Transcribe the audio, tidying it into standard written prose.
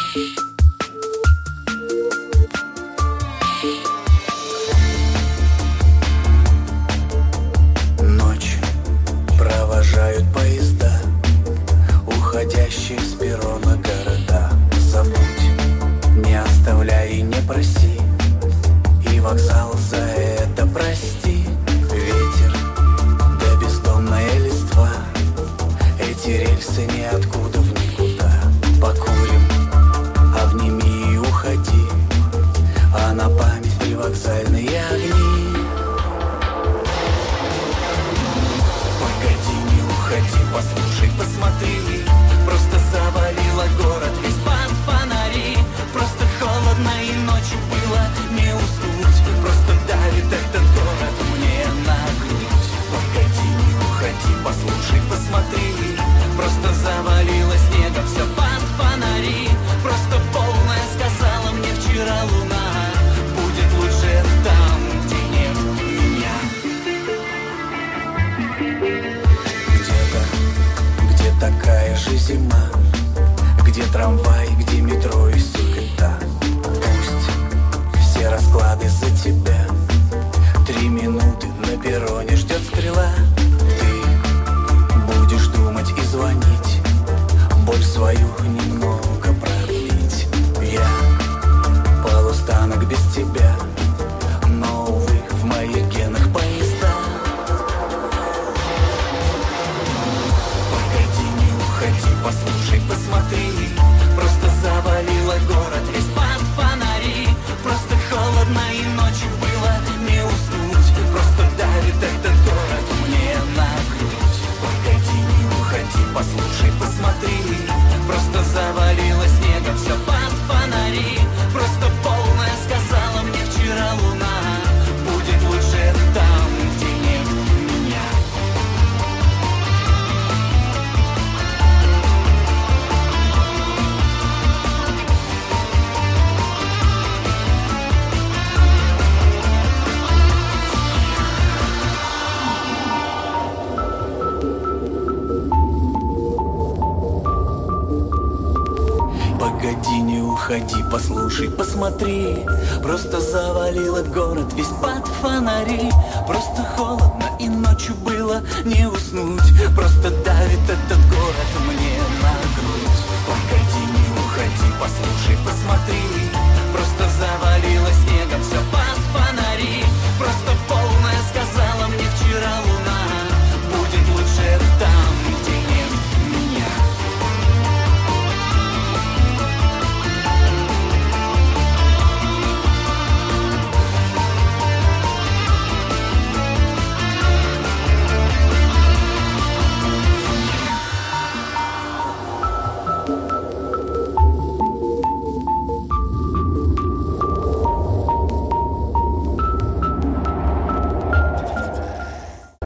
Ночь провожают поезда, уходящие с перрона города. Забудь, не оставляй и не проси, и вокзал за это прости. Ветер, да бездомная листва, эти рельсы ниоткуда в никуда. Покурим, обними и уходи, а на память привокзальные огни. Погоди, не уходи, послушай, посмотри, просто завалило город весь под фонари. Просто холодно и ночью было не уснуть, просто давит этот город мне на грудь. Погоди, не уходи, послушай, посмотри, просто завалило снегом все под фонари. Просто полная сказала мне вчера луна, будет лучше там, где нет меня. Где такая же зима, где трамвай, где метро и суета. Пусть все расклады за тебя, 3 минуты на перроне ждет стрела. Ты будешь думать и звонить, боль свою немного продлить. Я полустанок без тебя, но, увы, в моих генах поезда. Погоди, не уходи, послушай, посмотри, просто завалило город весь под фонари. Просто холодно и ночью было не уснуть, просто давит этот город мне на грудь. Погоди, не уходи, послушай, посмотри, просто завалило снегом все под фонари. Просто полная сказала мне вчера луна, будет лучше там, где нет меня. Погоди, не уходи, послушай, посмотри, просто завалило город весь под фонари. Просто холодно и ночью было не уснуть, просто давит этот город мне на